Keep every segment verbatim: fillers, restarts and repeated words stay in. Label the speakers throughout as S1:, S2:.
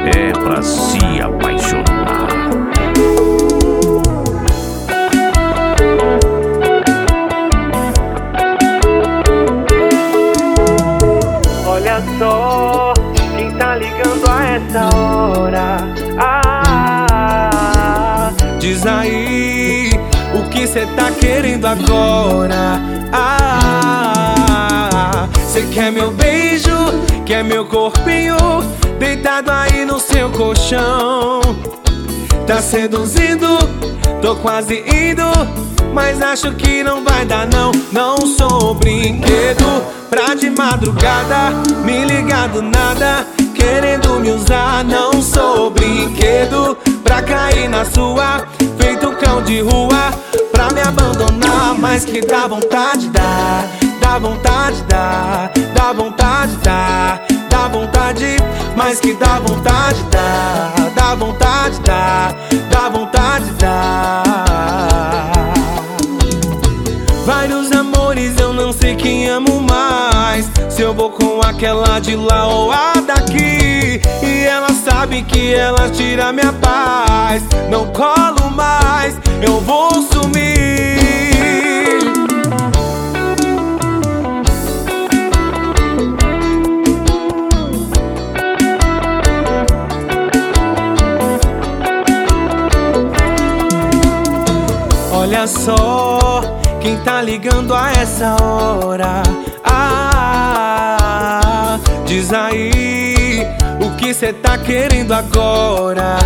S1: é pra se apaixonar.
S2: Olha só quem tá ligando a essa hora. Ah,
S3: diz aí o que cê tá querendo agora. Ah, cê quer meu beijo, quer meu corpinho deitado aí no seu colchão. Tá seduzindo, tô quase indo, mas acho que não vai dar não. Não sou brinquedo pra de madrugada me ligar do nada, querendo me usar. Não sou brinquedo pra cair na sua, feito cão de rua, pra me abandonar. Mas que dá vontade, dá, dá vontade, dá, dá vontade, dá, dá vontade. Mas que dá vontade, dá, dá vontade, dá, dá vontade, dá. Vários amores, eu não sei quem amo mais, se eu vou com aquela de lá ou a daqui. E ela sabe que ela tira minha paz. Não colo mais, eu vou sumir. Olha só quem tá ligando a essa hora. Ah, diz aí o que cê tá querendo agora.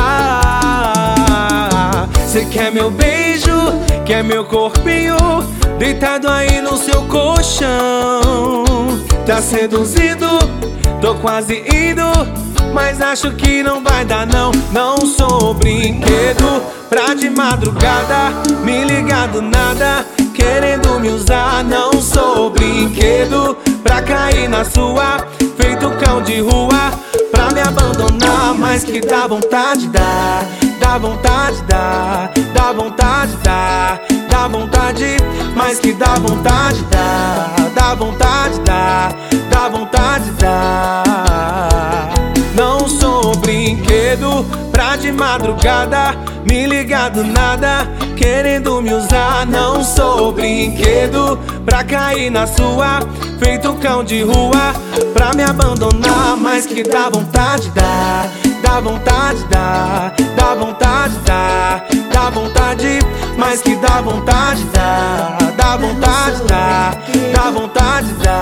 S3: Ah, cê quer meu beijo, quer meu corpinho deitado aí no seu colchão. Tá seduzindo, tô quase indo, mas acho que não vai dar não. Não sou brinquedo pra de madrugada me ligar do nada, querendo me usar. Não sou brinquedo pra cair na sua, feito cão de rua, pra me abandonar. Mas que dá vontade, dá, dá vontade, dá, dá vontade, dá, dá vontade. Mas que dá vontade, dá, dá vontade, dá, dá vontade, dá. Não sou brinquedo pra de madrugada me ligar do nada, querendo me usar. Não sou brinquedo pra cair na sua, feito cão de rua, pra me abandonar. Mas que dá vontade, dá, dá vontade, dá, dá vontade, dá, dá vontade. Mas que dá vontade, dá, dá vontade, dá, dá vontade, dá.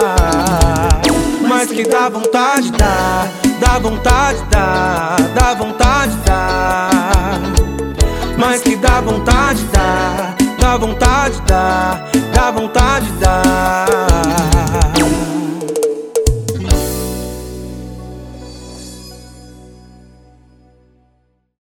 S3: Mas que dá vontade, dá, dá vontade, dá, dá vontade, dá. Mas que dá vontade, dá, dá vontade, dá, dá vontade, dá.